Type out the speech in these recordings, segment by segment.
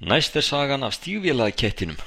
Næst sagan af stígvélaðakettinum.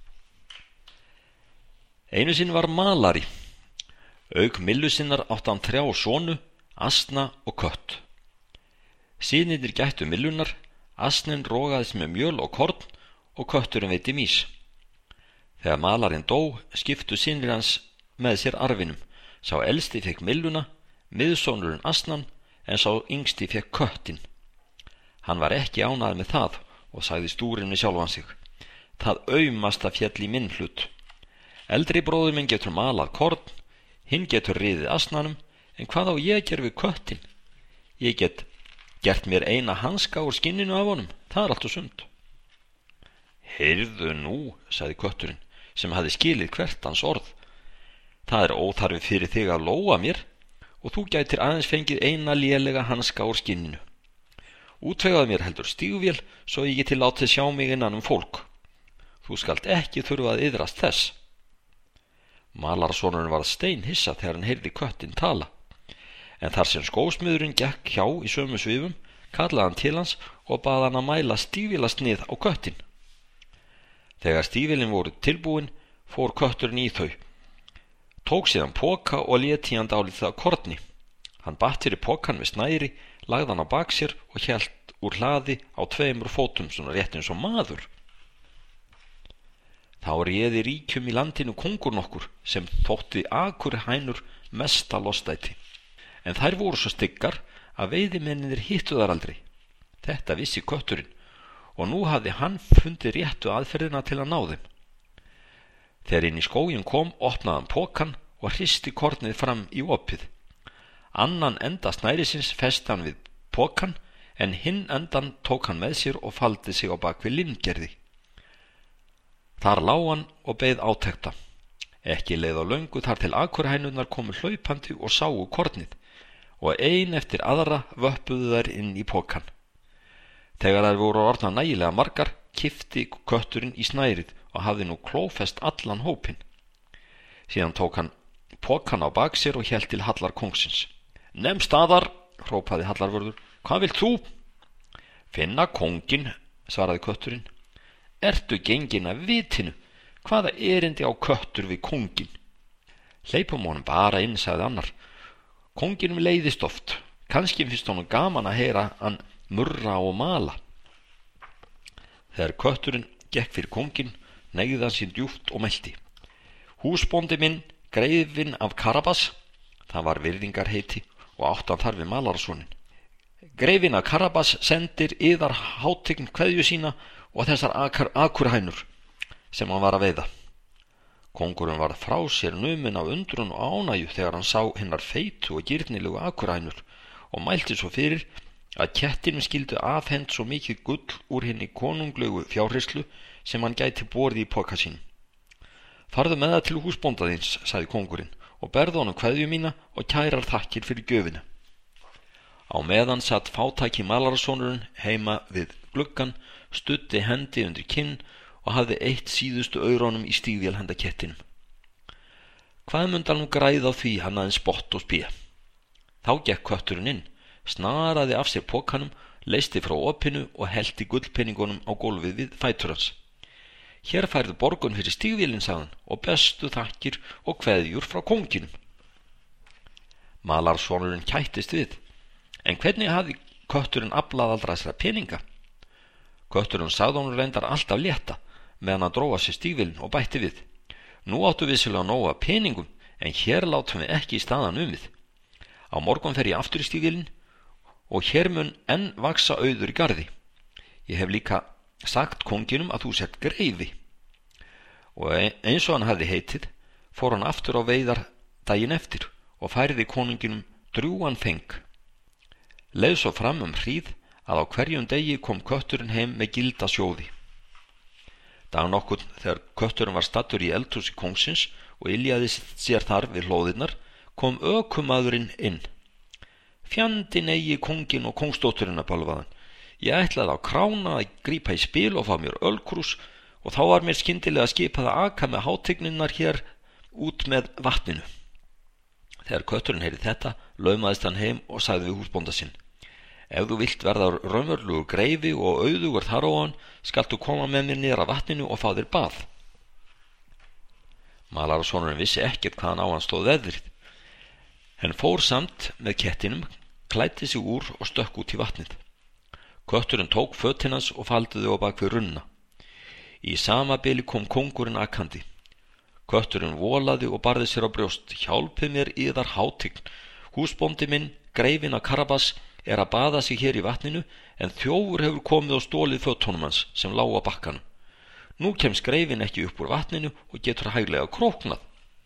Einu sinni var malari. Auk Millu sinnar átti hann 3 sonu, asna og kött. Synirnir gættu Millunar, asninn rogaðist með mjöl og korn og kötturinn veiddi mýs. Þegar malarinn dó, skiptu synir hans með sér arfinum. Sá elsti fekk Milluna, miðsonurinn asnan, en sá yngsti fekk köttinn. Hann var ekki ánægður með það og sagði stúrinn við sjálfan sig: það aumasta féll í minn hlut. Eldri bróðir minn getur malað korn, hinn getur riðið asnanum, en hvað á ég að gera við köttinn? Ég get gert mér eina hanska úr skinninu af honum, það er allt og sumt. Heyrðu nú, sagði kötturinn, sem hafði skilið hvert hans orð. Það er óþarfi fyrir þig að lóa mér og þú gætir aðeins fengið eina lélega hanska úr skinninu. Útvegaðu mér heldur stígvél svo ég geti látið sjá mig innan fólk. Þú skalt ekki þurfa að iðrast þess. Malarsonurinn varð steinhissa þegar hann heyrði köttinn tala, en þar sem skósmiðurinn gekk hjá í sömu svifum, kallaði hann til hans og bað hann að mæla stígvélasnið á köttinn. Þegar stígvélin voru tilbúin, fór kötturinn í þau, tók síðan poka og lét í hann dálítið af korni. Hann batt fyrir pokan með snæri, lagði hann á bak sér og hélt úr hlaði á 2 fótum, svona rétt eins og maður. Þá réði ríkjum í landinu kóngur nokkur sem þótti akurhænur mesta lostæti, en þær voru svo styggar að veiðimennir hittu þar aldrei. Þetta vissi kötturinn og nú hafði hann fundið réttu aðferðina til að ná þeim. Þegar inn í skóginn kom, opnaði hann pokan og hristi kornið fram í opið. Annan enda snærisins festi hann við pokan, en hinn endan tók hann með sér og faldi sig á bak við limgerði. Þar lá hann og beið átekta. Ekki leið á löngu þar til akurhænurnar komu hlaupandi og sáu kornið, og ein eftir aðra vöppuðu þær inn í pokan. Þegar þær voru orðnar nægilega margar, kippti kötturinn í snærið og hafði nú klófest allan hópinn. Síðan tók hann pokan á bak sér og hélt til hallar kóngsins. Nefn staðar, hrópaði hallarvörður, hvað vilt þú? Finna kónginn, svaraði kötturinn. Ertu gengin af vitinu? Hvaða erindi á köttur við kónginn? Hleypum honum bara inn, sagði annar. Kónginum leiðist oft, kannski finnst honum gaman að heyra hann murra og mala. Þegar kötturinn gekk fyrir kónginn, neigði hann sín djúpt og melti. Húsbóndi minn, greifinn af Karabas, það var virðingarheiti og áttan þar við Malarssonin. Greifinn af Karabas sendir yðar hátign kveðju sína og þessar akurhænur sem hann var að veiða. Kóngurinn var frá sér numinn af undrun og ánægju þegar hann sá hinnar feitu og gírnilegu akurhænur og mælti svo fyrir að kettinum skyldu afhent svo mikið gull úr hinni konunglegu fjárhirslur sem hann gæti borið í poka sín. Farðu með það til húsbóndaðins, sagði kóngurinn, og berðu honum kveðju mína og kærar þakkir fyrir gjöfina. Á meðan satt fátæki Malarsonurinn heima við gluggann, studdi hendi undir kinn og hafði eitt síðustu aurónum í stígvél handa kettinum. Hvað mundi hann græða á því hann aðeins spott og spé? Þá gekk kötturinn inn, snaraði af sér pokanum, leysti frá opinu og hellti gullpenningunum á gólfið við fætur hans. Hér færðu borgun fyrir stígvélinn, sagði hann, og bestu þakkir og kveðjur frá kónginum. Malarsonurinn kættist við, en hvernig hafði kötturinn aflað allra þessara peninga? Kötturinn sagði honum reyndar alltaf létta meðan hann dróa sér stígvélinn og bætti við. Nú áttu vissulega nóga peningum, en hér látum við ekki í staðan við. Á morgun fer ég aftur í stígvélinn og hér mun enn vaksa auður í garði. Ég hef líka sagt kónginum að þú sett greifi. Og eins og hann hafði heitið, fór hann aftur á veiðar daginn eftir og færði konunginum drjúgan feng. Leið svo fram hríð að á hverjum degi kom kötturinn heim með gilda sjóði. Dag nokkurn þegar kötturinn var staddur í eldhúsi kóngsins og yljaði sér þar við hlóðirnar, kom ökumaðurinn inn. Fjandinn eigi kónginn og kóngsdótturinn, bölvaði hann. Ég ætlaði á krána að grípa í spil og fá mér ölkrús og þá var mér skyndilega skipað að aka með hátigninnar hér út með vatninu. Þegar kötturinn heyrði þetta, laumaðist hann heim og sagði við húsbónda sinn: Ef þú vilt verða raunverulegur greifi og auðugur þar á hann, skaltu koma með mér niður að vatninu og fá þér bað. Malarasonurinn vissi ekkert hvaðan á hann stóð veðrið, en fór samt með kettinum, klæddi sig úr og stökk út í vatnið. Kötturinn tók fötin hans og faldi þau á bak við runna. Í sama bili kom kóngurinn akandi. Kötturinn volaði og barði sér á brjóst. Hjálpið mér yðar hátign. Húsbóndi minn, greifinn af Karabas, að baða sig hér í vatninu, en þjófur hefur komið og stólið fötunum hans sem lá á bakkanum. Nú kemst greifinn ekki upp úr vatninu og getur hæglega króknað.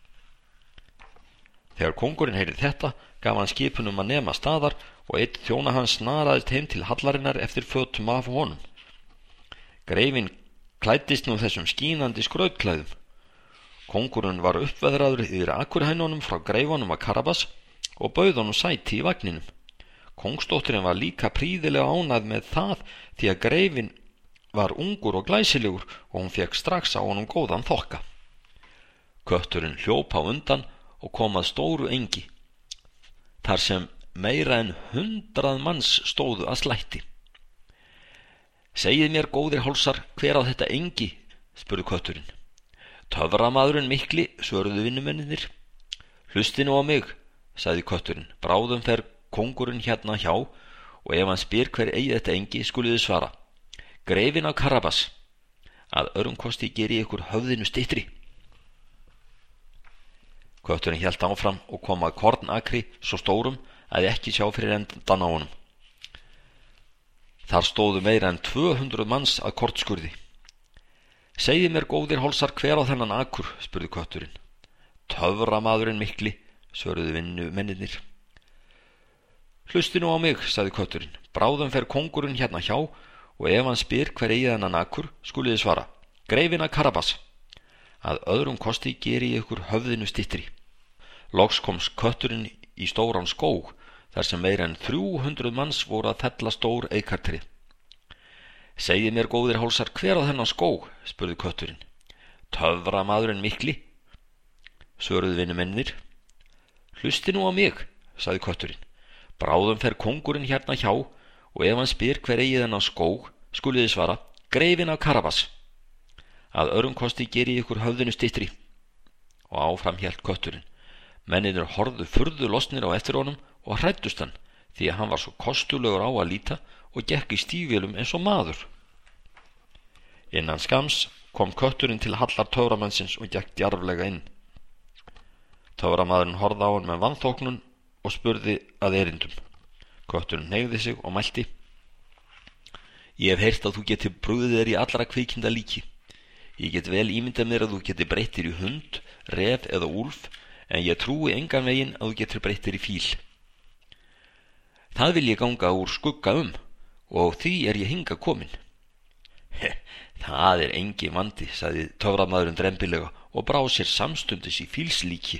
Þegar kóngurinn heyrði þetta, gaf hann skipunum að nema staðar og einn þjóna hans snaraðist heim til hallarinnar eftir fötum af honum. Greifinn klæddist nú þessum skínandi skrautklæðum. Kóngurinn var uppveðraður yfir akurhænunum frá greifanum af Karabas og bauð honum sæti í vagninum. Kóngsdóttirinn var líka prýðilega ánægð með það því að greifinn var ungur og glæsilegur og hún fekk strax á honum góðan þokka. Kötturinn hljóp á undan og kom að stóru engi, þar sem meira en 100 manns stóðu að slætti. Segið mér, góðir hálsar, hver á þetta engi? Spurði kötturinn. Töframaðurinn mikli, svöruðu vinnumennirnir. Hlustið nú á mig, sagði kötturinn. Bráðum fer kóngurinn hérna hjá og ef hann spyr hver eigi þetta engi, skuliði svara. Greifinn af Karabas. Að öðrum kosti geri ykkur höfðinu styttri. Kötturinn hélt áfram og kom að kornakri svo stórum að ekki sjá fyrir endan á honum. Þar stóðu meira en 200 manns að kortskurði. Segið mér, góðir hálsar, hver á þennan akur? Spurði kötturinn. Töframaðurinn mikli, svöruðu vinnumennirnir. Hlusti nú á mig, sagði kötturinn. Bráðum fer kóngurinn hérna hjá og ef hann spyr hver eigi þennan akur, skuliði svara. Greifinn af Karabas. Að öðrum kosti geri ykkur höfðinu styttri. Loks komst kötturinn í stóran skóg, þar sem meira en 300 manns voru að fella stór eikartrið. Segið mér, góðir hálsar, hver á þennan skóg? Spurði kötturinn. Töframaðurinn mikli, svöruðu vinnumennir. Hlusti nú á mig, sagði kötturinn. Bráðum fer kóngurinn hérna hjá og ef hann spyr hver eigi þennan skóg, skuliði svara. Greifinn af Karabas. Að öðrum kosti geri ykkur höfðinu styttri. Og áfram hélt kötturinn. Mennirnir horfðu furðu lostnir á eftir honum og hræddust hann, því að hann var svo kostulegur á að líta og gekk í stígvélum eins og maður. Innan skams kom kötturinn til hallar töframannsins og gekk djarflega inn. Töframaðurinn horfði á hann með vanþóknun og spurði að erindum. Kötturinn hneigði sig og mælti. Ég hef heyrt að þú geti brugðið þér í allra kvikinda líki. Ég get vel ímyndað mér að þú geti breytt þér í hund, ref eða úlf, en ég trúi engan veginn að þú getur breytt þér í fíl. Það vil ég ganga úr skugga og því er ég hingað komin. Það er engin vandi, sagði töframaðurinn drembilega og brá sér samstundis í fílslíki.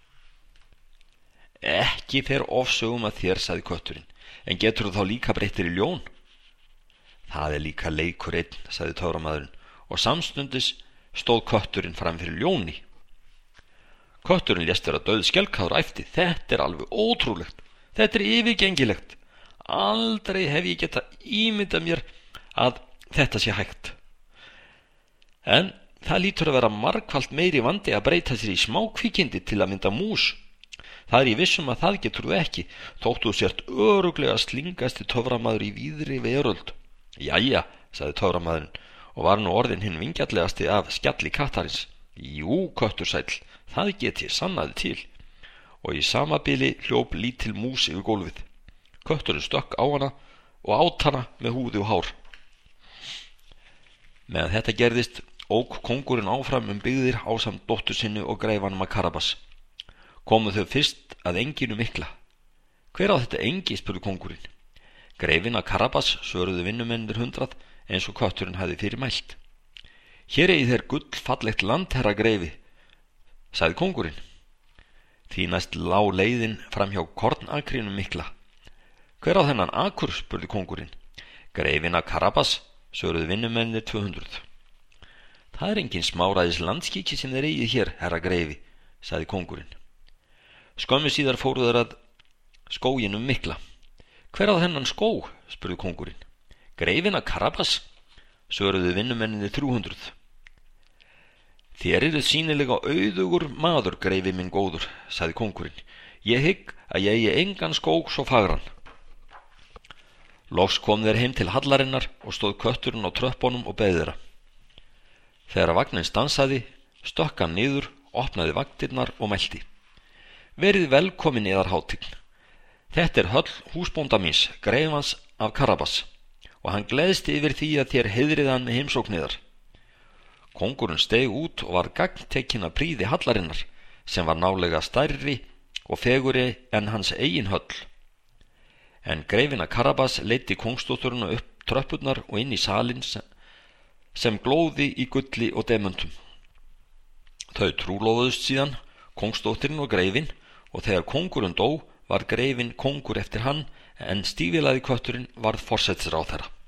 Ekki fer ofsögum að þér, sagði kötturinn, en getur þú þá líka breytt þér í ljón? Það er líka leikur einn, sagði töframaðurinn, og samstundis stóð kötturinn fram fyrir ljóni. Kötturinn lést vera dauð skelkaður og æpti. Þetta er alveg ótrúlegt. Þetta er yfirgengilegt. Aldrei hef ég getað ímyndað mér að þetta sé hægt. En það lítur að vera margfalt meiri vandi að breyta sér í smákvikindi til að mynda mús. Það er í vissum að það getur þú ekki, þóttu þú sért örugglega slingasti töframaður í víðri veröld. Jæja, sagði töframaðurinn og var nú orðinn hinn vingjallegasti af skjalli kattarins. Jú, köttur sæll, það get ég sannaði til. Og í sama bili hljóp lítil mús yfir gólfið. Kötturinn stökk á hana og át hana með húði og hár. Meðan þetta gerðist ók kóngurinn áfram byggðir ásamt dóttur sinni og greifanum af Karabas. Komu þau fyrst að enginu mikla. Hver á þetta engi? Spurði kóngurinn. Greifinn af Karabas, svöruðu vinnumennir 100 eins og kötturinn hafði fyrir mælt. Hér eigi þér gullfallegt land, herra greifi, sagði kóngurinn. Því næst lá leiðin fram hjá kornakrinum mikla. Hver á þennan akur? Spurði kóngurinn. Greifinn af Karabas, svöruðu vinnumennir 200. Það er engin smáræðis landskíki sem þeir eigið hér, herra greifi, sagði kóngurinn. Skömmu síðar fóru þeir að skóginum mikla. Hver á þennan skó? Spurði kóngurinn. Greifinn af Karabas, svöruðu vinnumenninni 300. Þér eruð sýnilega auðugur maður, greifi minn góður, sagði kóngurinn. Ég hygg að ég eigi engan skó svo fagran. Loks kom þeir heim til hallarinnar og stóð kötturinn á tröppunum og beið þeirra. Þegar vagninn stansaði, stökk hann niður, opnaði vaktirnar og mælti. Verið velkomin yðar hátign. Þetta höll húsbónda míns, greifans af Karabas, og hann gleðst yfir því að þér heiðrið hann með heimsókniðar. Kóngurinn steig út og var gagntekinn af prýði hallarinnar, sem var nálega stærri og fegurri en hans eigin höll. En greifinn af Karabas leiddi kóngsdótturina upp tröppurnar og inn í salinn sem glóði í gulli og demöntum. Þau trúlofuðust síðan, kóngsdóttirin og greifinn, og þegar kóngurinn dó, var greifinn kóngur eftir hann, en stífilaði kötturinn varð forsætisráðherra.